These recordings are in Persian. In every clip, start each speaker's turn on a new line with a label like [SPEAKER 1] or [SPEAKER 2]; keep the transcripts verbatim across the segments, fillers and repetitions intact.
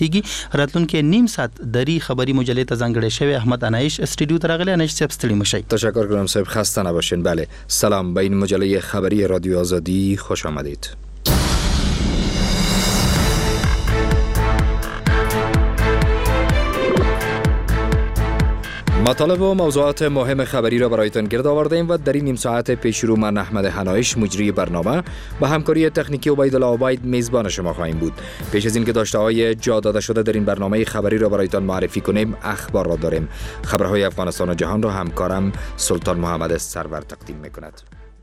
[SPEAKER 1] ایږي. راتلونکي نیم ساعت دری خبری مجله ته ځانګړی شوی احمد انایش استودیو ته راغلی. انایش صاحب ستړي مشئ.
[SPEAKER 2] تشکر کنم صاحب، خسته نباشین. بله سلام، به این مجله خبری رادیو آزادی خوش آمدید. مطالب و موضوعات مهم خبری را برایتان گرد آوردیم و در این نیم ساعت پیش رو من احمد حنایش مجری برنامه با همکاری تکنیکی عبیدالله عبید میزبان شما خواهیم بود. پیش از اینکه داشته های جا داده شده در این برنامه خبری را برایتان معرفی کنیم، اخبار را داریم. خبرهای افغانستان و جهان را همکارم سلطان محمد سرور تقدیم میکند.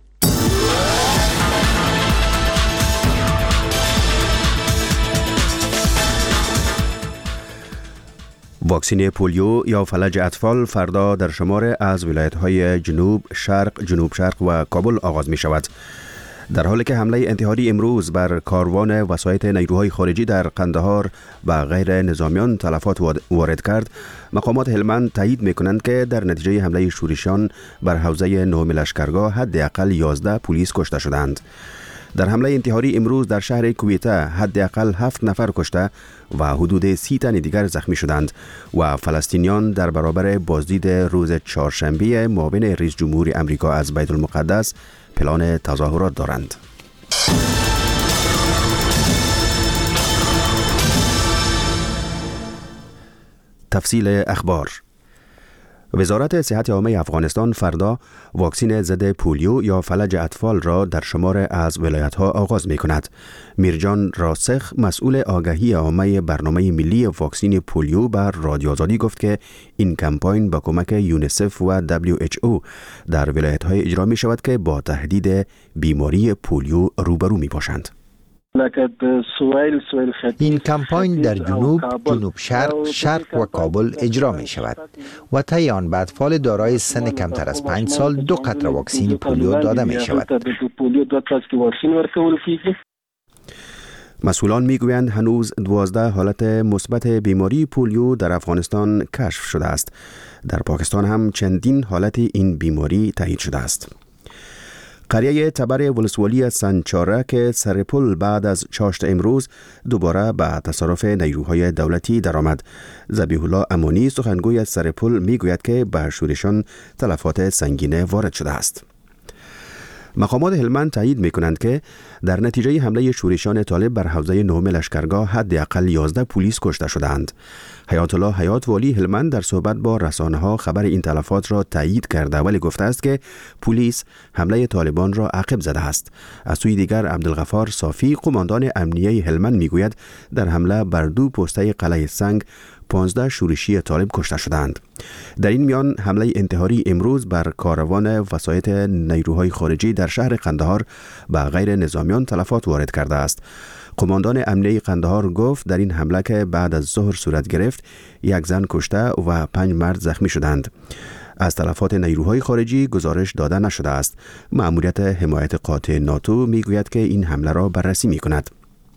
[SPEAKER 3] واکسین پولیو یا فلج اطفال فردا در شمار از ولایت‌های جنوب شرق، جنوب شرق و کابل آغاز می شود. در حالی که حمله انتحاری امروز بر کاروان وسایط نیروهای خارجی در قندهار و غیر نظامیان تلفات وارد کرد، مقامات هلمند تایید می کنند که در نتیجه حمله شورشیان بر حوزه نهم لشکرگاه حداقل یازده پلیس کشته شدند. در حمله انتحاری امروز در شهر کویته حداقل هفت نفر کشته و حدود سی تن دیگر زخمی شدند و فلسطینیان در برابر بازدید روز چهارشنبه معاون رئیس جمهور امریکا از بیت المقدس پلان تظاهرات دارند. تفصیل اخبار. وزارت صحت عامه افغانستان فردا واکسین ضد پولیو یا فلج اطفال را در شمار از ولایت‌ها آغاز می‌کند. میرجان راسخ مسئول آگاهی عامه برنامه ملی واکسین پولیو بر رادیو آزادی گفت که این کمپاین با کمک یونیسف و دبلیو اچ او در ولایت‌های اجرا می‌شود که با تهدید بیماری پولیو روبرو می‌باشند.
[SPEAKER 4] این کمپاین در جنوب، جنوب شرق، شرق و کابل اجرا می شود و طی آن به اطفال دارای سن کمتر از پنج سال دو قطره واکسین پولیو داده می شود.
[SPEAKER 3] مسئولان میگویند هنوز دوازده حالت مثبت بیماری پولیو در افغانستان کشف شده است. در پاکستان هم چندین حالت این بیماری تایید شده است. قریه تبر ولسوالی سنچاره که سرپل بعد از چاشت امروز دوباره به تصرف نیروهای دولتی درآمد. ذبیح الله امانی سخنگوی از سرپل میگوید که به شورشان تلفات سنگین وارد شده است. مقامات هلمند تایید میکنند که در نتیجه حمله شورشیان طالب بر حوزه نهم لشکرگاه حداقل یازده پلیس کشته شدند. حیات الله حیات والی هلمند در صحبت با رسانه‌ها خبر این تلفات را تایید کرده ولی گفته است که پلیس حمله طالبان را عقب زده است. از سوی دیگر عبدالغفار صافی قماندان امنیه هلمند میگوید در حمله بر دو پسته قلعه سنگ پانزده شورشی طالب کشته شدند. در این میان حمله انتحاری امروز بر کاروان وسایط نیروهای خارجی در شهر قندهار و غیر نظامیان تلفات وارد کرده است. قماندان امنیه قندهار گفت در این حمله که بعد از ظهر صورت گرفت یک زن کشته و پنج مرد زخمی شدند. از تلفات نیروهای خارجی گزارش داده نشده است. مأموریت حمایت قاطع ناتو میگوید که این حمله را بررسی میکند.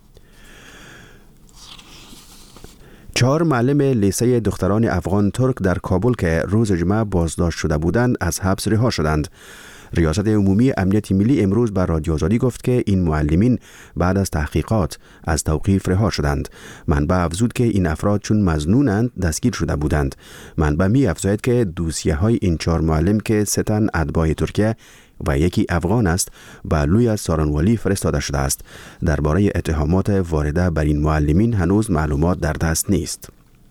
[SPEAKER 3] چهار معلم لیسه دختران افغان ترک در کابل که روز جمعه بازداشت شده بودند از حبس رها شدند. ریاست عمومی امنیت ملی امروز بر رادیو آزادی گفت که این معلمین بعد از تحقیقات از توقیف رها شدند. منبع افزود که این افراد چون مظنونند دستگیر شده بودند. منبع می افزاید که دوسیه های این چهار معلم که سه تن اتباع ترکیه و یکی افغان است به لوی سارنوالی فرستاده شده است. درباره اتهامات وارده بر این معلمین هنوز معلومات در دست نیست.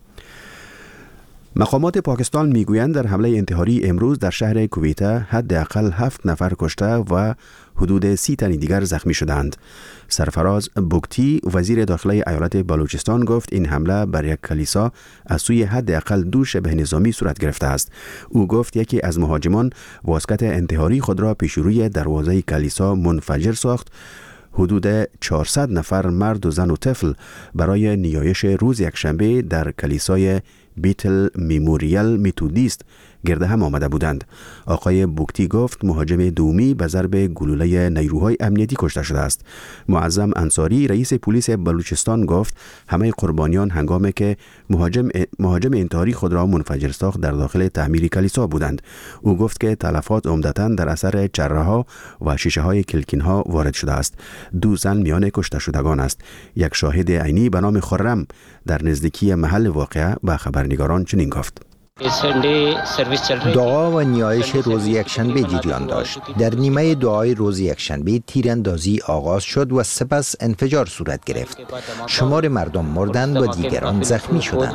[SPEAKER 3] مقامات پاکستان میگویند در حمله انتحاری امروز در شهر کویته حداقل هفت نفر کشته و حدود سی تن دیگر زخمی شدند. سرفراز بوگتی وزیر داخلی ایالت بلوچستان گفت این حمله بر یک کلیسا از سوی حداقل دو شبه نظامی صورت گرفته است. او گفت یکی از مهاجمان واسکت انتحاری خود را پیش روی دروازه کلیسا منفجر ساخت. حدود چهارصد نفر مرد و زن و طفل برای نیایش روز یکشنبه در کلیسای بیتل میموریال میتودیست گرد هم آمده بودند. آقای بوکتی گفت مهاجم دومی به ضرب گلوله نیروهای امنیتی کشته شده است. معظم انصاری رئیس پلیس بلوچستان گفت همه قربانیان هنگامی که مهاجم مهاجم انتحاری خود را منفجر ساخت در داخل تعمیر کلیسا بودند. او گفت که تلفات عمدتاً در اثر چره‌ها و شیشه های کلکین‌ها وارد شده است. دو زن میان کشته شدگان است. یک شاهد عینی به نام خرم در نزدیکی محل واقعه به خبرنگاران چنین گفت:
[SPEAKER 4] دعا و نیایش روز یکشنبه جریان داشت. در نیمه دعای روز یکشنبه تیراندازی آغاز شد و سپس انفجار صورت گرفت. شمار مردم مردند و دیگران زخمی شدند.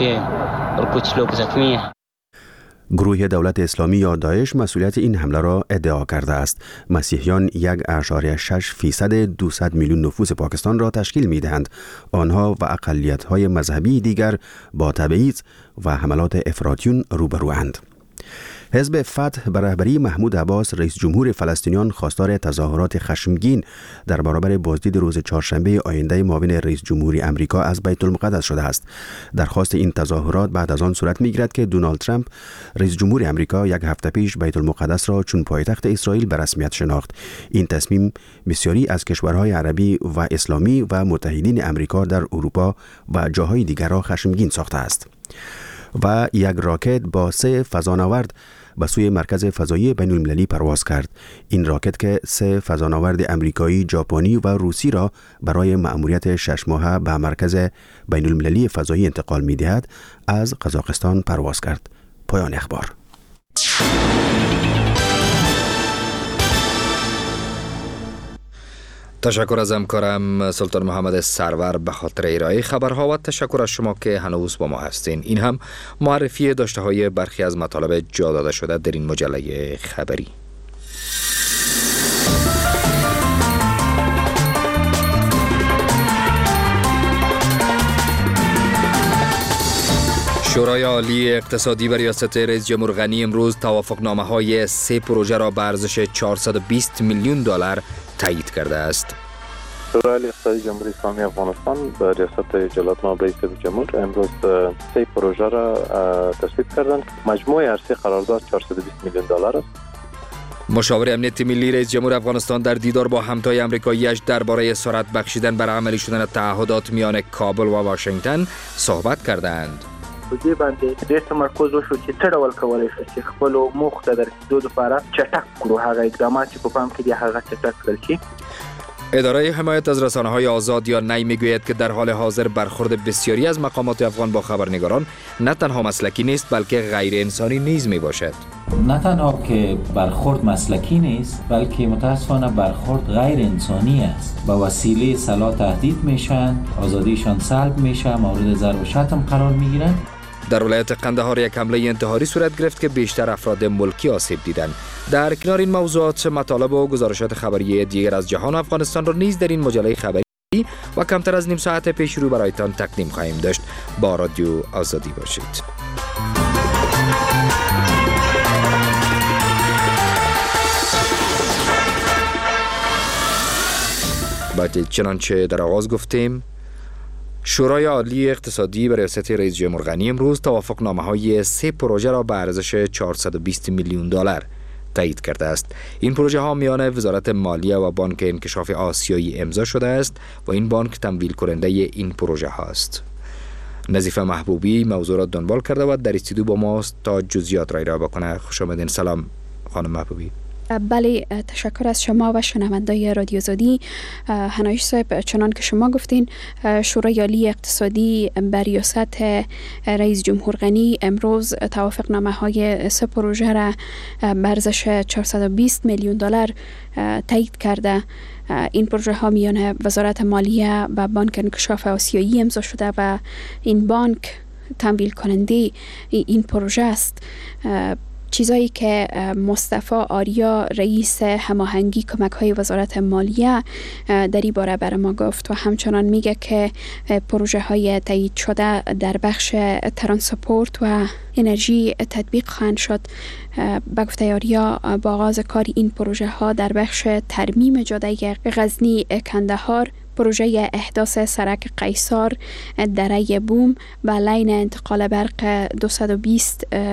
[SPEAKER 3] گروه دولت اسلامی یا داعش مسئولیت این حمله را ادعا کرده است. مسیحیان یک اشاریه شش فیصد دویست میلیون نفوس پاکستان را تشکیل می دهند. آنها و اقلیت‌های مذهبی دیگر با تبعیض و حملات افراطیون روبروند. حزب فتح به رهبری محمود عباس رئیس جمهور فلسطینیان خواستار تظاهرات خشمگین در برابر بازدید روز چهارشنبه آینده معاون رئیس جمهوری امریکا از بیت المقدس شده است. درخواست این تظاهرات بعد از آن صورت می‌گیرد که دونالد ترامپ رئیس جمهور امریکا یک هفته پیش بیت المقدس را چون پایتخت اسرائیل به رسمیت شناخت. این تصمیم بسیاری از کشورهای عربی و اسلامی و متحدین امریکا در اروپا و جاهای دیگر را خشمگین ساخته است. و یک راکت با سه فضانورد به سوی مرکز فضایی بین المللی پرواز کرد. این راکت که سه فضانورد امریکایی، ژاپنی و روسی را برای مأموریت شش ماهه به مرکز بین المللی فضایی انتقال می دهد، از قزاقستان پرواز کرد. پایان اخبار.
[SPEAKER 2] تشکر از همکارم سلطان محمد سرور به خاطر ارائه خبرها و تشکر از شما که هنوز با ما هستین. این هم معرفی داشته های برخی از مطالب جا داده شده در این مجله خبری. شورای عالی اقتصادی بر ریاست رئیس جمهور غنی امروز توافقنامه های سه پروژه را به ارزش چهارصد و بیست میلیون دلار تایید کرده است.
[SPEAKER 5] شورای عالی اقتصادی جمهوری اسلامی افغانستان به ریاست جلالت نایب رئیس جمهور امروز سه پروژه را تصویب کردند. مجموع هر سه قرارداد چهارصد و بیست میلیون دلار است.
[SPEAKER 2] مشاور امنیت ملی رئیس جمهور افغانستان در دیدار با همتای آمریکایی‌اش درباره سرعت بخشیدن بر عملی شدن تعهدات میان کابل و واشنگتن صحبت کردند.
[SPEAKER 6] په دې باندې ډېر تمرکز وشو چې څه ډول کولی شو چې خپلو موخو ته د رسیدو لپاره چټک کړو. هغه اقدامات چې په پام کې دي هغه چټک کړل شي.
[SPEAKER 2] اداره حمایت از رسانه‌های آزاد یا نی میگوید که در حال حاضر برخورد بسیاری از مقامات افغان با خبرنگاران نه تنها مسلکی نیست بلکه غیر انسانی نیز میباشد.
[SPEAKER 7] نه تنها که برخورد مسلکی نیست بلکه متاسفانه برخورد غیر انسانی است. با وسیله سلاح تهدید میشن، آزادیشان سلب میشه، مورد ضرب و شتم قرار میگیرن.
[SPEAKER 2] در ولایت قندهار یک حمله انتحاری صورت گرفت که بیشتر افراد ملکی آسیب دیدند. در کنار این موضوعات مطالب و گزارشات خبری دیگر از جهان و افغانستان را نیز در این مجله خبری و کمتر از نیم ساعت پیش رو برایتان تقدیم خواهیم داشت. با رادیو آزادی باشید. باید چنانچه در آغاز گفتیم، شورای عالی اقتصادی به ریاست رئیس جمهور غنی امروز توافقنامه های سه پروژه را به ارزش چهارصد و بیست میلیون دلار تایید کرده است. این پروژه ها میان وزارت مالیه و بانک انکشاف آسیایی امضا شده است و این بانک تمویل کننده این پروژه هاست. نظیفه محبوبی موضوع را دنبال کرده و در استودیو با ماست تا جزئیات را ارائه بکنه. خوش آمدین. سلام خانم محبوبی.
[SPEAKER 8] بله، تشکر از شما و شنوندای رادیو آزادی. هنایش صاحب، چنان که شما گفتین، شورای عالی اقتصادی بر ریاست رئیس جمهور غنی امروز توافقنامه های سه پروژه را به ارزش چهارصد و بیست میلیون دلار تایید کرده. این پروژه ها میان وزارت مالیه و بانک انکشاف آسیایی امضا شده و این بانک تمویل کننده این پروژه است. چیزایی که مصطفی آریا رئیس هماهنگی کمک های وزارت مالیه در این باره بر ما گفت و همچنان میگه که پروژه های تایید شده در بخش ترانسپورت و انرژی تطبیق خواهند شد. به گفته آریا، با آغاز کار این پروژه ها در بخش ترمیم جاده غزنی کندهار، پروژه احداث سرک قیصار، دره بوم و لین انتقال برق دویست و بیست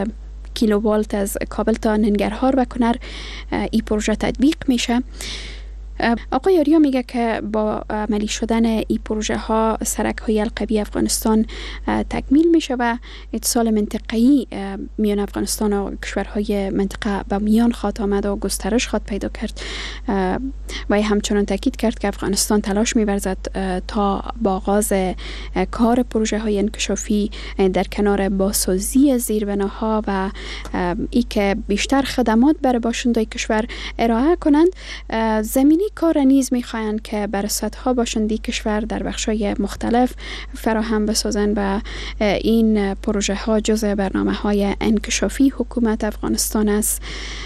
[SPEAKER 8] کیلووالت از کابل تا ننگرهار و کنر این پروژه تطبیق میشه. آقای آریا میگه که با عملی شدن این پروژه ها سرک های القوی افغانستان تکمیل میشه و اتصال منطقه‌ای میان افغانستان و کشورهای منطقه به میان خواهد آمد و گسترش خواهد پیدا کرد و همچنان تاکید کرد که افغانستان تلاش می‌ورزد تا با آغاز کار پروژه های انکشافی در کنار بازسازی زیربناها و ای که بیشتر خدمات برای باشندگان کشور ارائه کنند، زمینی کار نیز می‌خواهند که بر سطح‌ها باشندگی کشور در بخش‌های مختلف فراهم بسازند و این پروژه ها جزء برنامه‌های انکشافی حکومت افغانستان است.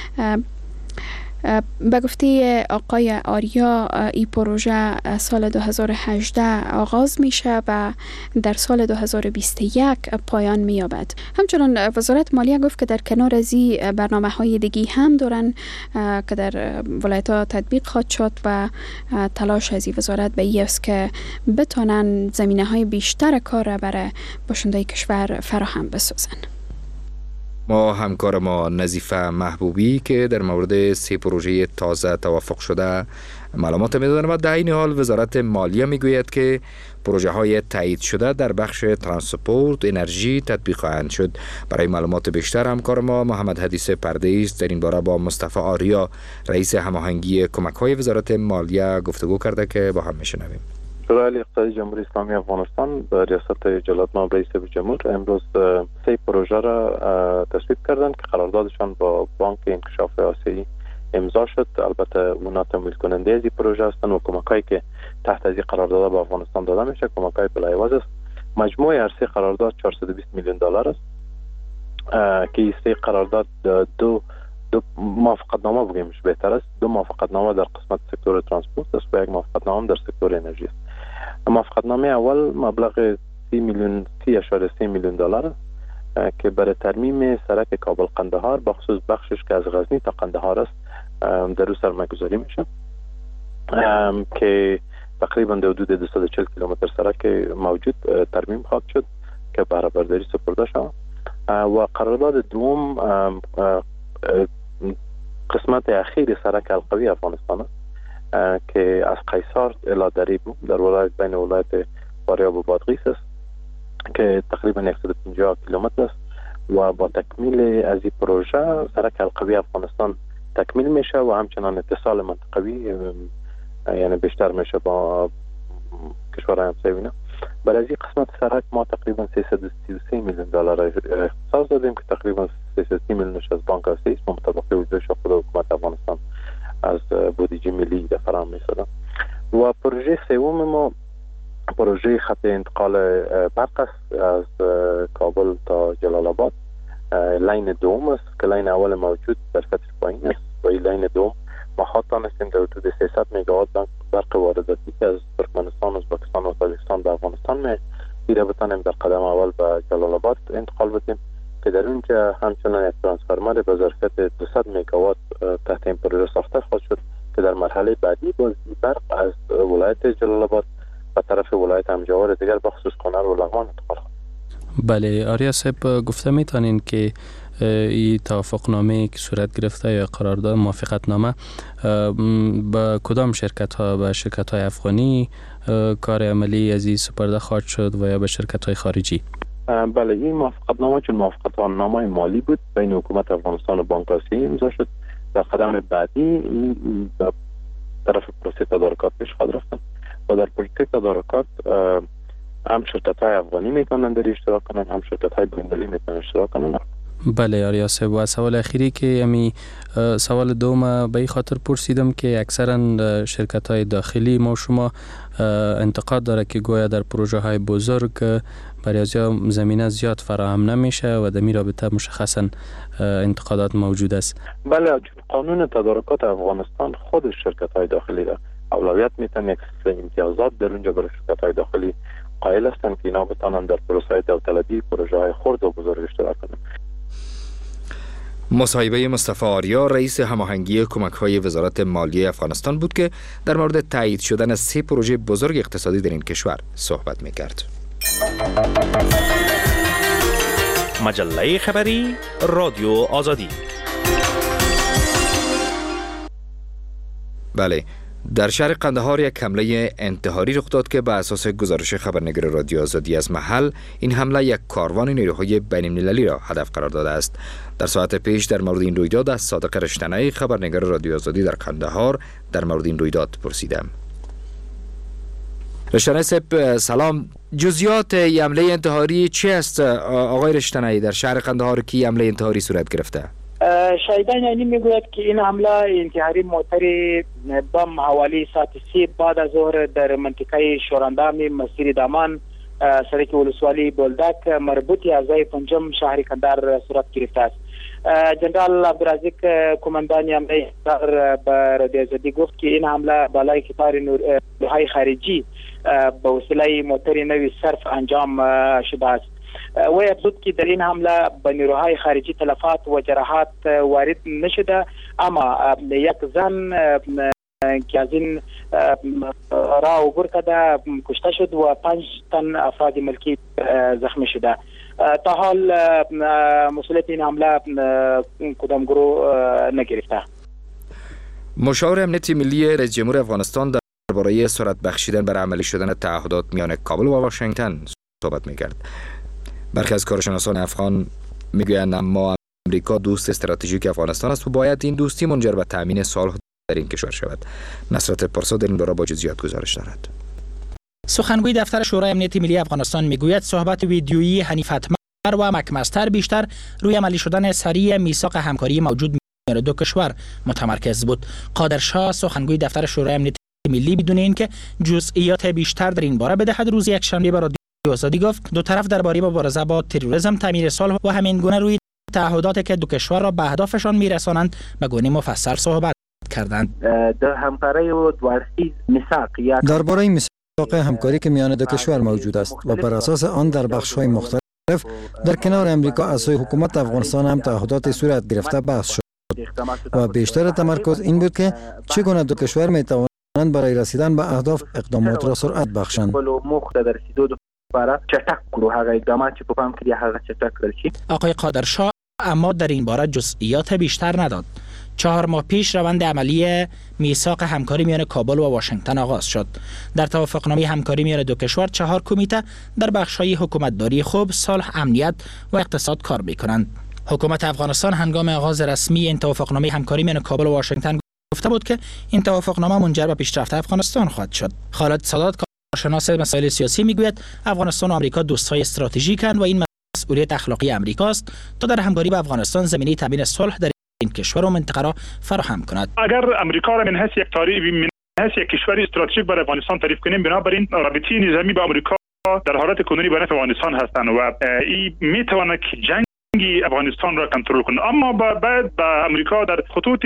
[SPEAKER 8] به گفته آقای آریا این پروژه سال دو هزار و هجده آغاز میشه و در سال دو هزار و بیست و یک پایان مییابد. همچنان وزارت مالیه گفت که در کنار از این برنامه های دیگی هم دارن که در ولایت ها تطبیق خواهد شد و تلاش از این وزارت به این است که بتونن زمینه های بیشتر کار را برای باشندگان کشور فراهم بسازن.
[SPEAKER 2] ما همکار ما نظیفه محبوبی که در مورد سه پروژه تازه توافق شده معلومات می‌دهد و در این حال وزارت مالیه میگوید که پروژه های تایید شده در بخش ترانسپورت انرژی تطبیق خواهند شد. برای معلومات بیشتر همکار ما محمد حدیث پرده‌ای در این باره با مصطفی آریا رئیس هماهنگی کمک‌های وزارت مالیه گفتگو کرده که با هم میشنویم.
[SPEAKER 5] شورای اقتصادی جمهوری اسلامی افغانستان به ریاست جلالت نایب رئیس جمهور امروز سه پروژه را تصویب کردند که قراردادشان با بانک انکشاف آسیایی امضا شد. البته اونا تمویل کننده از این پروژه هستند و کمکایی که تحت از این قرارداد به افغانستان داده میشه کمکای بلایواز است. مجموع عرصه قرارداد چهارصد و بیست میلیون دلار است که این سه قرارداد دو دو موافقتنامه بگیمش بهتر است. دو موافقتنامه در قسمت سکتور ترانسپورت است و یک موافقتنامه در سکتور انرژی است. موافقتنامه اول مبلغ سی میلیون سی اشاره سی میلیون دلار است که برای ترمیم سرک کابل قندهار بخصوص بخشش که از غزنی تا قندهار است در او سرمایه‌گذاری میشه که تقریبا در حدود دویست و چهل کیلومتر سرک موجود ترمیم خواهد شد که بهره‌برداری سپرده شود. و قرارداد دوم قسمت اخیر سرک القوی افغانستان است که از قیصار الی دریبو در ولایت بین ولایت فاریاب و بادغیس است که تقریبا صد و پنجاه کیلومتر است و با تکمیل از این پروژه سرک القوی افغانستان تکمیل میشه و همچنان اتصال منطقوی یعنی بیشتر میشه با کشورهای همسایه. برای از این قسمت سرک ما تقریبا سیصد و سی و سه میلیون دلار اختصاص دادیم که تقریبا سیصد و سی میلیونش از بانک آسیایی است مطابق وجودش خود حکومت افغانستان از بودجه ملی در فراهم می‌سازد. و پروژه سوم ما پروژه خط انتقال برق است از کابل تا جلال آباد. لین دوم است که لین اول موجود در سطح پایین است و این لین دوم ما خواهان هستیم در حدود سیصد مگاوات برق وارداتی که از ترکمنستان، ازبکستان و تاجیکستان به افغانستان می ایره بتانیم در قدم اول به جلال آباد انتقال بدیم که در اونجا همچنان یک ترانسفورمر به ظرفیت دویست مگاوات تحت این پروژه ساخته خواهد شد که در مرحله بعدی باز برق از ولایت جلال آباد به طرف ولایت همجوار دیگر بخصوص کنر و لغمان انتقال خواهد.
[SPEAKER 1] بله آریا صاحب گفته میتونین که این توافقنامه که صورت گرفته یا قرارداد موافقتنامه با کدام شرکت ها؟ به شرکت های افغانی کار عملی از این سپرده خواهد شد و یا به شرکت های خارجی؟
[SPEAKER 5] بله این موافقتنامه چون موافقتنامه مالی بود بین حکومت افغانستان و بانک آسیایی امضا شد. در قدم بعدی در طرف پروسه تدارکات پیش خواهد رفتن و در پروسه تدارکات هم شرکت های افغانی میتونن در اشتراک کنن هم شرکت های بین‌المللی میتونن اشتراک کنن.
[SPEAKER 1] بله آریا صاحب و سوال اخیری که امی سوال دوم به این خاطر پرسیدم که اکثرا شرکت های داخلی ما شما انتقاد داره که گویا در پروژه های بزرگ برای از زمینه زیاد فراهم نمیشه و در می رابطه مشخصا انتقادات موجود است.
[SPEAKER 5] بله قانون تدارکات افغانستان خود شرکت های داخلی را اولویت میتن یک سلسله امتیازات در اونجا برای شرکت های داخلی قائل هستند که اینا بتانن در پروسه داوطلبی پروژه های خرد و بزرگ اشتراک کنند.
[SPEAKER 2] مصاحبه مصطفی آریا رئیس هماهنگی کمک‌های وزارت مالیه افغانستان بود که در مورد تایید شدن سه پروژه بزرگ اقتصادی در این کشور صحبت می‌کرد.
[SPEAKER 9] مجله خبری رادیو آزادی.
[SPEAKER 2] بله، در شهر قندهار یک حمله انتحاری رخ داد که به اساس گزارش خبرنگار رادیو آزادی از محل، این حمله یک کاروان نیروهای بین المللی را هدف قرار داده است. در ساعت پیش در مورد این رویداد از صادق رشتنی خبرنگار رادیو آزادی در قندهار در مورد این رویداد پرسیدم. رشتنی صاحب سلام، جزئیات حمله انتحاری چی است آقای رشتنی در شهر قندهار که حمله انتحاری صورت گرفته؟
[SPEAKER 6] شایدان یعنی میگوید که این حمله انتحاری موتر بم حوالی ساعت سی بعد از ظهر در منطقه شوراندام مسیر دامان سرک ولسوالی بولدک مربوط اعضای پنجم شهر قندهار صورت گرفته است. جنرال عبدالرزاق کماندان حمله در رادیو آزادی گفت که این حمله بالای قطار نیروهای خارجی به وسیله موتر نوی صرف انجام شده است. و افزود که در این حمله به نیروهای خارجی تلفات و جراحات وارد نشده، اما یک زن که از این راه عبور کرده کشته شد و پنج تن افراد ملکی زخمی شده. تا حال مسئولیت این حمله کدام گروه نگرفته.
[SPEAKER 2] مشاور امنیت ملی رئیس جمهور افغانستان درباره سرعت بخشیدن بر عملی شدن تعهدات میان کابل و واشنگتن صحبت می‌کرد. برخی از کارشناسان افغان میگویند اما امریکا دوست استراتژیک افغانستان است و باید این دوستی منجر به تامین صلح در این کشور شود. نصرت پارسا در این باره با جزئیات گزارش دارد.
[SPEAKER 10] سخنگوی دفتر شورای امنیت ملی افغانستان میگوید صحبت ویدیویی حنیف اتمر و مکمستر بیشتر روی عملی شدن سریع میثاق همکاری موجود میان دو کشور متمرکز بود. قادر شاه سخنگوی دفتر شورای امنیت ملی بدون اینکه جزئیات بیشتر در این باره بدهد روز یکشنبه با رادیو آزادی گفت دو طرف درباره مبارزه با تروریسم، تعمیر صلح و همین گونه روی تعهداتی که دو کشور را به اهدافشان میرسانند به گونه مفصل صحبت کردند.
[SPEAKER 6] در همکاری و دوارسی میثاق
[SPEAKER 11] درباره میثاق همکاری که میان دو کشور موجود است و بر اساس آن در بخش‌های مختلف در کنار امریکا از سوی حکومت افغانستان هم تعهدات صورت گرفته بحث شد و بیشتر تمرکز این بود که چگونه دو کشور میتوانند برای رسیدن به اهداف اقدامات را سرعت بخشند.
[SPEAKER 6] چټک کړو هغه اقدامات چې په پام کې دي هغه چټک کړل شي.
[SPEAKER 10] آقای قادرشاه اما در این باره جزئیات بیشتر نداد. چهار ماه پیش روند عملی میثاق همکاری میان کابل و واشنگتن آغاز شد. در توافقنامه همکاری میان دو کشور چهار کمیته در بخش‌های حکومتداری خوب، صلح، امنیت و اقتصاد کار می‌کنند. حکومت افغانستان هنگام آغاز رسمی این توافقنامه همکاری میان کابل و واشنگتن گفته بود که این توافقنامه منجر به پیشرفت افغانستان خواهد شد. خالد سادات شناس مسائل سیاسی میگوید افغانستان و آمریکا دوستای استراتژیکند و این مسئولیت اخلاقی امریکاست تا در همکاری با افغانستان زمینه تامین صلح در این کشور و منطقه را فراهم کند.
[SPEAKER 12] اگر امریکا را من حیث یک تاریخ من حیث یک کشور استراتژیک برای افغانستان تعریف کنیم، بنابراین رابطه نظامی با امریکا در حالت کنونی برای افغانستان هستند و این میتواند که جنگ افغانستان را کنترل کنه، اما بعد با امریکا در خطوط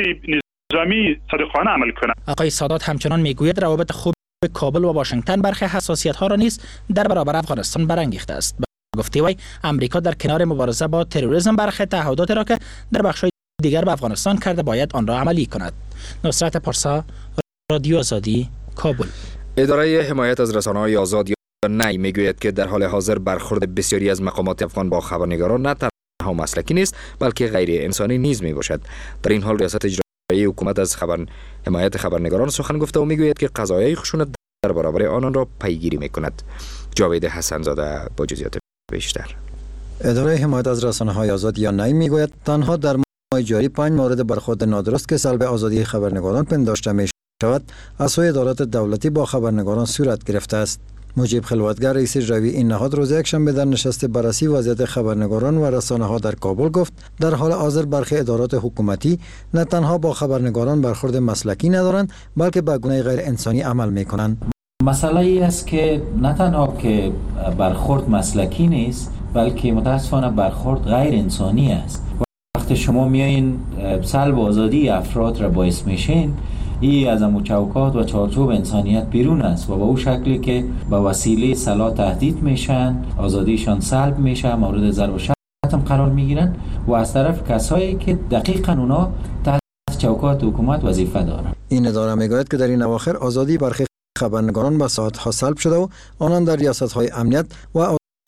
[SPEAKER 12] نظامی صادقانه عمل کنه.
[SPEAKER 10] آقای سادات همچنان میگوید روابط خوب کابل و واشنگتن برخی حساسیت ها را نیز در برابر افغانستان برانگیخته است. گفته وی آمریکا در کنار مبارزه با تروریسم برخی تعهدات را که در بخش‌های دیگر به افغانستان کرده باید آن را عملی کند. نصرت پارسا، رادیو آزادی، کابل.
[SPEAKER 2] اداره حمایت از رسانه‌های آزاد یا نی میگوید که در حال حاضر برخورد بسیاری از مقامات افغان با خبرنگاران نه تنها مسلکی نیست بلکه غیر انسانی نیز میباشد. در این حال ریاست اجرایی حکومت از خبر حمایت خبرنگاران سخن گفته و میگوید که قضایای خشونت در برابر آنان را پیگیری میکند. جاوید حسن زاده با جزئیات بیشتر.
[SPEAKER 11] اداره حمایت از رسانه‌های آزاد یا نی میگوید تنها در ماه جاری پنج مورد برخورد نادرست که سلب آزادی خبرنگاران پنداشته می شود از سوی ادارات دولتی با خبرنگاران صورت گرفته است. مجیب خلوتگر رئیس اجرایی این نهاد روز یکشنبه در نشست بررسی وضعیت خبرنگاران و رسانه‌ها در کابل گفت در حال حاضر برخی ادارات حکومتی نه تنها با خبرنگاران برخورد مسلکی ندارند بلکه به گونه غیر انسانی عمل می‌کنند.
[SPEAKER 7] مسئله ای است که نه تنها که برخورد مسلکی نیست بلکه متاسفانه برخورد غیر انسانی است. وقتی شما میایین سلب آزادی افراد را باعث میشین، این از امو چوکات و چارچوب انسانیت بیرون است و با او شکلی که با وسیله سلاح تهدید میشن، آزادیشان سلب میشه، مورد ضرب و شتم قرار میگیرن و از طرف کسایی که دقیقاً اونا تحت چوکات حکومت وظیفه دارن.
[SPEAKER 11] این اداره میگوید که در این اواخر آزادی برخی خبرنگاران به ساعت‌ها سلب شده و آنان در ریاست‌های امنیت و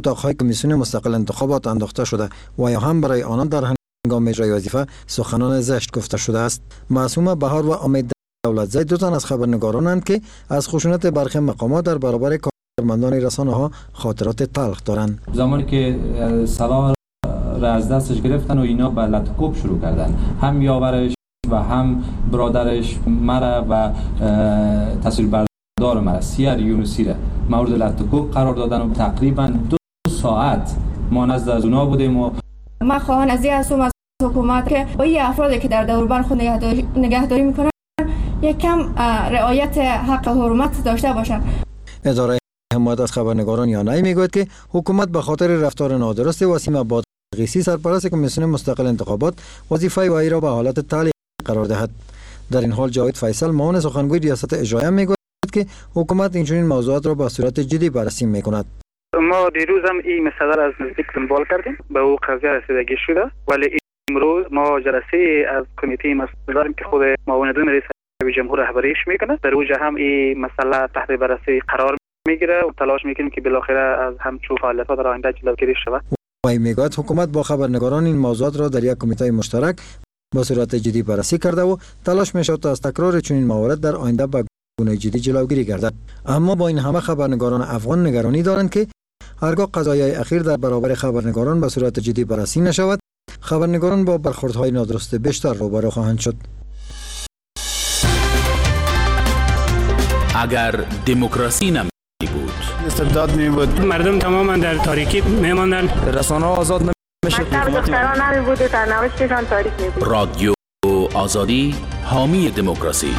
[SPEAKER 11] اتاقهای کمیسیون مستقل انتخابات انداخته شده و یا هم برای آنان در هنگام اجرای وظیفه سخنان زشت گفته شده است. معصومه بهار و امید دولتزی دو تن از خبرنگارانند که از خشونت برخی مقامات در برابر کارمندان رسانه ها خاطرات تلخ دارند.
[SPEAKER 7] زمانی که سلاح را از دستش گرفتن و اینا به لطکوب شروع کردن، هم یاورش و هم برادرش مرا و تصویربردار مرا سیر یونسی را مورد لطکوب قرار دادن و تقریبا دو ساعت ما نزد از اونا بودیم و
[SPEAKER 13] ما خواهان از این هستم از حکومت که با این افرادی که در دوربر خود نگهداری, نگهداری میکنن یک کم رعایت حق حرمت داشته باشن.
[SPEAKER 11] اداره حمایت از خبرنگاران یا نی میگوید که حکومت به خاطر رفتار نادرست وسیم بادغیسی سرپرست کمیسیون مستقل انتخابات وظیفه وی را به حالت تعلیق قرار دهد. در این حال جاوید فیصل معاون سخنگوی ریاست اجرایی میگوید که حکومت اینچنین موضوعات را به صورت جدی بررسی میکند.
[SPEAKER 14] ما دیروز هم این مسئله را از نزدیک دنبال کردیم، به او قضیه رسیدگی شده، ولی امروز ما جلسه از کمیته مسئول داریم که خود معاون دوم رئیس جمهور رهبریش میکنه. در اوجه هم این مسئله تحت بررسی قرار میگیره و تلاش میکنیم که بالاخره از همچون فعالیت‌ها در آینده جلوگیری شود.
[SPEAKER 11] وی میگوید حکومت با خبرنگاران این موضوعات را در یک کمیته مشترک با صورت جدی بررسی کرده و تلاش میشود تا از تکرار چنین موارد در آینده به گونه جدی جلوگیری گردد. اما با این همه خبرنگاران افغان نگرانی دارند که هرگاه قضایای اخیر در برابر خبرنگاران به صورت جدی بررسی نشود، خبرنگاران با برخوردهای نادرست بیشتر روبرو خواهند شد.
[SPEAKER 15] اگر دموکراسی نمی بود،
[SPEAKER 16] استبداد می بود، مردم تماما در تاریکی می ماندن، رسانه ها آزاد نمی شد،
[SPEAKER 17] مکتب دختران نمی بود و سرنوشتشان تاریک می بود.
[SPEAKER 15] رادیو آزادی حامی دموکراسی.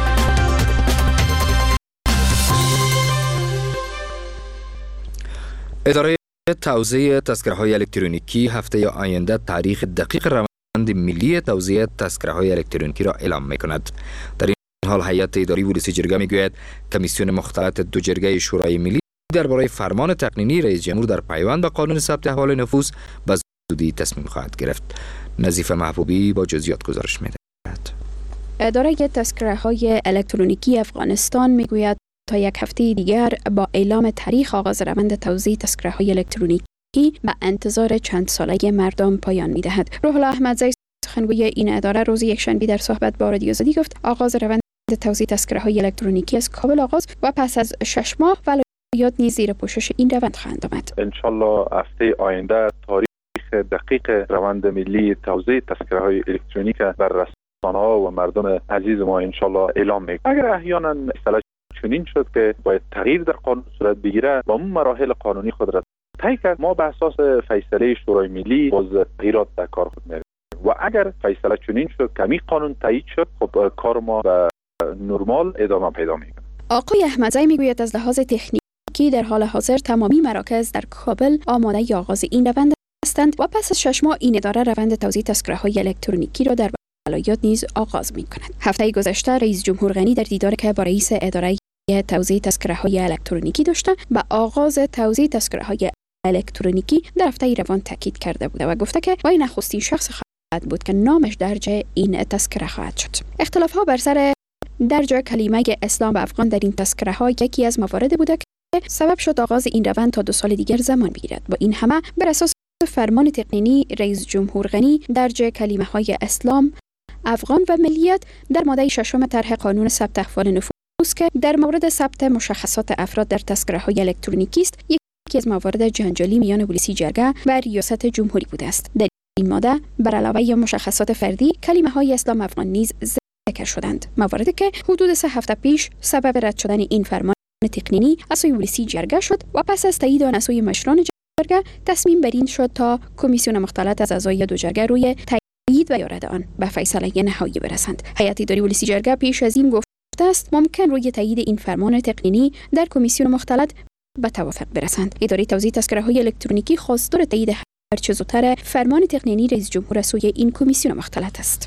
[SPEAKER 2] اداره توزیع تذکره‌های الکترونیکی هفته آینده تاریخ دقیق روند ملی توزیع تذکره‌های الکترونیکی را اعلام می‌کند. در این حال هیئت اداری ولسی جرگه می‌گوید کمیسیون مختلط دو جرگه شورای ملی درباره فرمان تقنینی رئیس جمهور در پیوند به قانون ثبت احوال نفوس به زودی تصمیم خواهد گرفت. نظیف محبوبی با جزئیات گزارش می‌دهد.
[SPEAKER 8] اداره تذکره‌های الکترونیکی افغانستان می‌گوید تا یک هفته دیگر با اعلام تاریخ آغاز روند توزیع تذکره‌های الکترونیکی به انتظار چند ساله مردم پایان می‌دهد. روح الله احمدزی سخنگوی این اداره روز یکشنبه در صحبت با رادیو آزادی گفت آغاز روند توزیع تذکره‌های الکترونیکی از کابل آغاز و پس از شش ماه ولایات نیز زیر پوشش این روند خواهند آمد.
[SPEAKER 5] ان شاء الله هفته آینده تاریخ دقیق روند ملی توزیع تذکره‌های الکترونیک بر رسانه‌ها و مردم عزیز ما ان شاء الله اعلام می‌کنیم. اگر احیانا مسئله چنین شد که باید تغییر در قانون صورت بگیره با اون مراحل قانونی خود را طی کرد، ما به اساس فیصله شورای ملی باز تغییرات در کار خود می‌رویم و اگر فیصله چنین شد که می قانون تایید شد، خب کار ما به نرمال ادامه پیدا می‌کنه.
[SPEAKER 8] آقای احمدزی میگوید از لحاظ تکنیکی در حال حاضر تمامی مراکز در کابل آماده آغاز این روند هستند و پس از شش ماه این اداره روند توزیع تذکره‌های الکترونیکی را در ولایات نیز آغاز می‌کند. هفته گذشته رئیس جمهور غنی در دیدار که با رئیس اداره توزیع تذکره‌های الکترونیکی داشته به آغاز توزیع تذکره‌های الکترونیکی در هفته روان تاکید کرده بود و گفته که وی نخستین شخص خواهد بود که نامش درج این تذکره خواهد شد. اختلاف‌ها بر سر درج کلمه اسلام به افغان در این تذکره‌ها یکی از موارد بوده که سبب شد آغاز این روند تا دو سال دیگر زمان بگیرد. با این همه بر اساس فرمان تقنینی رئیس جمهور غنی درج کلمه‌های اسلام، افغان و ملیت در ماده ششم طرح قانون ثبت احوال نفوس که در مورد ثبت مشخصات افراد در تذکره‌های الکترونیکی است، یکی از موارد جنجالی میان ولسی جرگه و ریاست جمهوری بوده است. در این ماده بر علاوه مشخصات فردی کلمه‌های اسلام افغان نیز ذکر شدند، مواردی که حدود سه هفته پیش سبب رد شدن این فرمان تقنینی از سوی ولسی جرگه شد و پس از تایید آن از سوی مشران جرگه تصمیم بر این شد تا کمیسیون مختلط از اعضای دو جرگه روی تایید و یا رد آن به فیصله نهایی برسند. هیئت اداری ولسی جرگه پیش از این گفت است ممکن روی تایید این فرمان تقنینی در کمیسیون مختلط به توافق برسند. اداره توزیع تذکره‌های الکترونیکی خواستار تایید هر چه زودتر فرمان تقنینی رئیس جمهور سوی این کمیسیون مختلط است.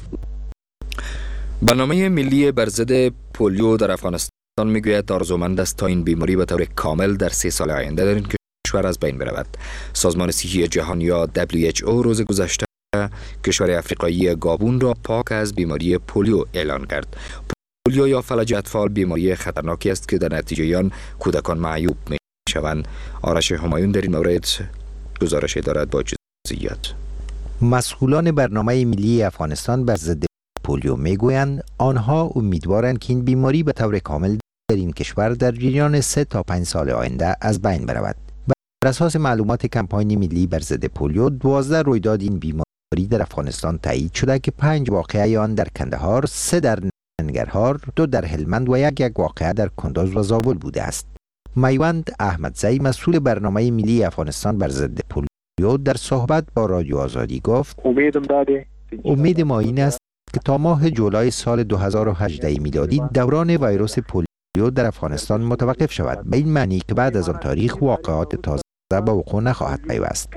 [SPEAKER 2] برنامه ملی بر ضد پولیو در افغانستان میگوید آرزومند است تا این بیماری به طور کامل در سه سال آینده در این کشور از بین برود. سازمان صحی جهانی یا دبلیو اچ او روز گذشته کشور افریقایی گابون را پاک از بیماری پولیو اعلان کرد. پولیو یا فلج اطفال بیماری خطرناکی است که در نتیجه آن کودکان معیوب می شوند. آرش همایون در این مورد گزارش دارد با جزئیات.
[SPEAKER 4] مسئولان برنامه ملی افغانستان بر ضد پولیو میگویند آنها امیدوارند که این بیماری به طور کامل در این کشور در جریان سه تا پنج سال آینده از بین برود. بر اساس معلومات کمپاین ملی بر ضد پولیو، دوازده رویداد این بیماری در افغانستان تایید شده که پنج واقعه آن در کندهار، سه در ننگرهار، دو در هلمند و یک یک واقعه در کندوز و زابل بوده است. میوند احمدزی، مسئول برنامه ملی افغانستان بر ضد پولیو، در صحبت با رادیو آزادی گفت: امید ما این است که تا ماه جولای سال دو هزار و هجده میلادی دوران ویروس پولیو در افغانستان متوقف شود، به این معنی که بعد از آن تاریخ واقعات تازه به وقوع نخواهد پیوست.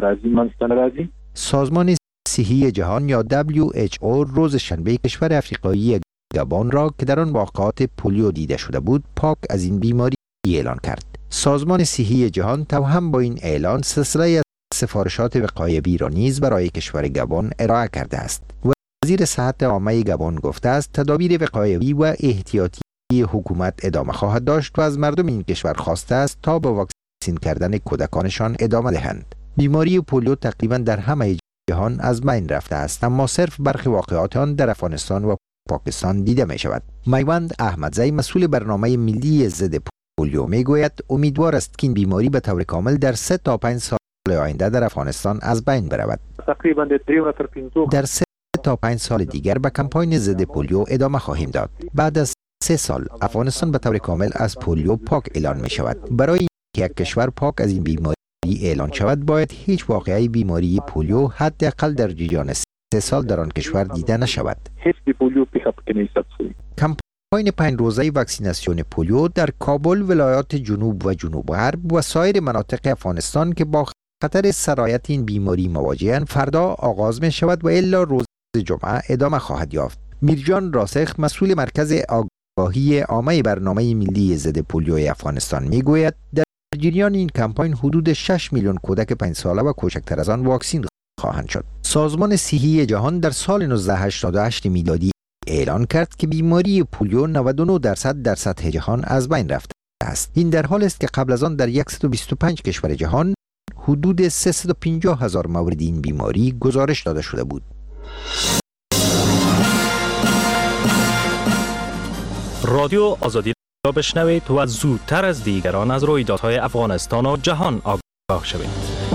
[SPEAKER 4] سازمان صحی جهان یا دبلیو اچ او روز شنبه کشور افریقایی گابون را که در آن واقعات پولیو دیده شده بود پاک از این بیماری اعلان کرد. سازمان صحی جهان توهم با این اعلان سلسله از سفارشات وقایوی را نیز برای کشور گابون ارائه کرده است. وزیر صحت عامه گابون گفته است تدابیر وقایوی و احتیاطی حکومت ادامه خواهد داشت و از مردم این کشور خواسته است تا با واکسین کردن کودکانشان ادامه دهند. بیماری پولیو تقریبا در همه جهان از بین رفته است، اما صرف برخی واقعات آن در افغانستان و پاکستان دیده می شود. میوند احمدزی، مسئول برنامه ملی ضد پولیو، می گوید امیدوار است که این بیماری به طور کامل در سه تا پنج سال آینده در افغانستان از بین برود. در سه تا پنج سال دیگر به کمپاین ضد پولیو ادامه خواهیم داد. بعد از سه سال افغانستان به طور کامل از پولیو پاک اعلان می شود. برای اینکه یک کشور پاک از این بیماری اعلان شود باید هیچ واقعه بیماری پولیو حداقل در جریان سه سال در آن کشور دیده نشود. کمپاین پنج روزه واکسیناسیون پولیو در کابل، ولایات جنوب و جنوب غرب و سایر مناطق افغانستان که با خطر سرایت این بیماری مواجه‌اند فردا آغاز می شود و الا روز جمعه ادامه خواهد یافت. میرجان راسخ، مسئول مرکز آگاهی عامه برنامه ملی ضد پولیو افغانستان میگوید در جریان این کمپاین حدود شش میلیون کودک پنج ساله و کوچکتر از آن واکسین خواهند شد. سازمان صحی جهان در سال نوزده هشتاد و هشت میلادی اعلان کرد که بیماری پولیو نود و نه درصد در سطح جهان از بین رفته است. این در حال است که قبل از آن در صد و بیست و پنج کشور جهان حدود سیصد و پنجاه هزار مورد این بیماری گزارش داده شده بود.
[SPEAKER 9] رادیو آزادی را بشنوید و زودتر از دیگران از رویدادهای افغانستان و جهان آگاه شوید.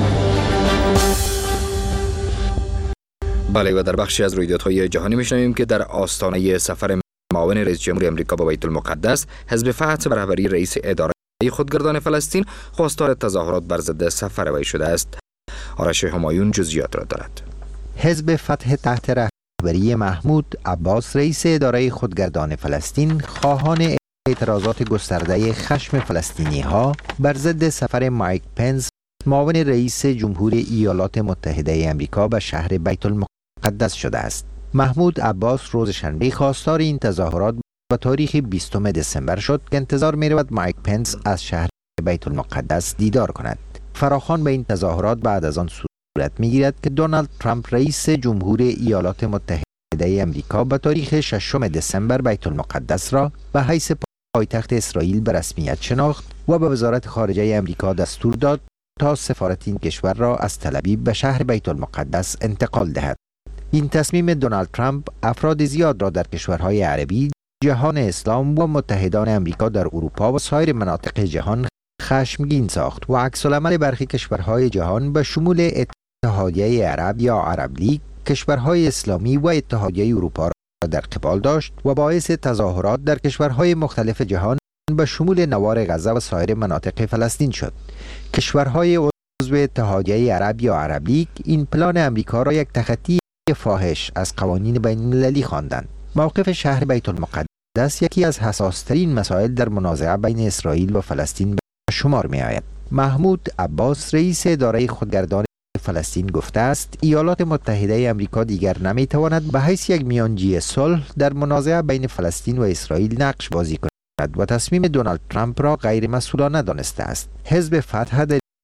[SPEAKER 2] بله، و در بخشی از رویدادهای جهانی میشنویم که در آستانه سفر معاون رئیس جمهور امریکا به بیت المقدس، حزب فتح به رهبری رئیس اداره خودگردان فلسطین خواستار تظاهرات بر ضد سفر وی شده است. آرش همایون جزئیات را دارد.
[SPEAKER 4] حزب فتح تحت رهبری محمود عباس رئیس اداره خودگردان فلسطین خواهان اعتراضات گسترده خشم فلسطینی ها بر ضد سفر مایک پنس معاون رئیس جمهور ایالات متحده امریکا به شهر بیت المقدس شده است. محمود عباس روز شنبه خواستار این تظاهرات و تاریخ بیستم دسامبر شد که انتظار می رود مایک پنس از شهر بیت المقدس دیدار کند. فراخوان به این تظاهرات بعد از آن صورت می گیرد که دونالد ترامپ رئیس جمهور ایالات متحده امریکا به تاریخ ششم دسامبر بیت المقدس را به حیث پایتخت اسرائیل به رسمیت شناخت و به وزارت خارجه امریکا دستور داد تا سفارت این کشور را از تل ابیب به شهر بیت المقدس انتقال دهد. این تصمیم دونالد ترامپ افراد زیاد را در کشورهای عربی، جهان اسلام و متحدان امریکا در اروپا و سایر مناطق جهان خشمگین ساخت و عکس‌العمل برخی کشورهای جهان به شمول اتحادیه عرب یا عرب لیگ، کشورهای اسلامی و اتحادیه اروپا را در قبال داشت و باعث تظاهرات در کشورهای مختلف جهان به شمول نوار غزه و سایر مناطق فلسطین شد. کشورهای عضو اتحادیه عرب یا عرب لیگ این پلان امریکا را یک تخطی فاحش از قوانین بین المللی خواندند. موقف شهر بیت المقدس یکی از حساس‌ترین مسائل در منازعه بین اسرائیل و فلسطین به شمار می آید. محمود عباس رئیس اداره خودگردان فلسطین گفته است ایالات متحده امریکا دیگر نمی تواند به حیث یک میانجی صلح در منازعه بین فلسطین و اسرائیل نقش بازی کند و تصمیم دونالد ترامپ را غیر مسئولانه دانسته است. حزب فتح در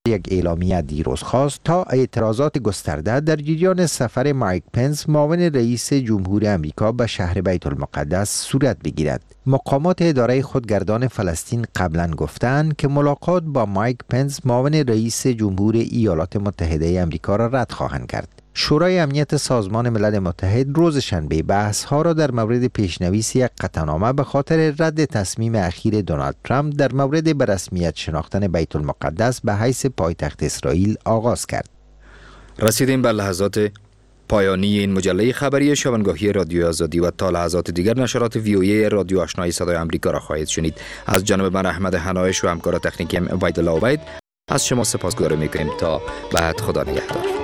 [SPEAKER 4] یک اعلامیه دیروز خواست تا اعتراضات گسترده در جریان سفر مایک پنس معاون رئیس جمهور امریکا به شهر بیت المقدس صورت بگیرد. مقامات اداره خودگردان فلسطین قبلا گفتند که ملاقات با مایک پنس معاون رئیس جمهور ایالات متحده امریکا را رد خواهند کرد. شورای امنیت سازمان ملل متحد روز شنبه بحث ها را در مورد پیشنویس یک قطعنامه به خاطر رد تصمیم اخیر دونالد ترامپ در مورد به رسمیت شناختن بیت المقدس به حیث پایتخت اسرائیل آغاز کرد.
[SPEAKER 2] رسیدیم به لحظات پایانی این مجله خبری شبانگاهی رادیو آزادی و تا لحظات دیگر نشرات وی او ای رادیو آشنای صدای آمریکا را خواهید شنید. از جانب من احمد حنایش و همکار تکنیکی عبیدالله عبید از شما سپاسگزاری می‌کنیم. تا بعد، خدا نگهدار.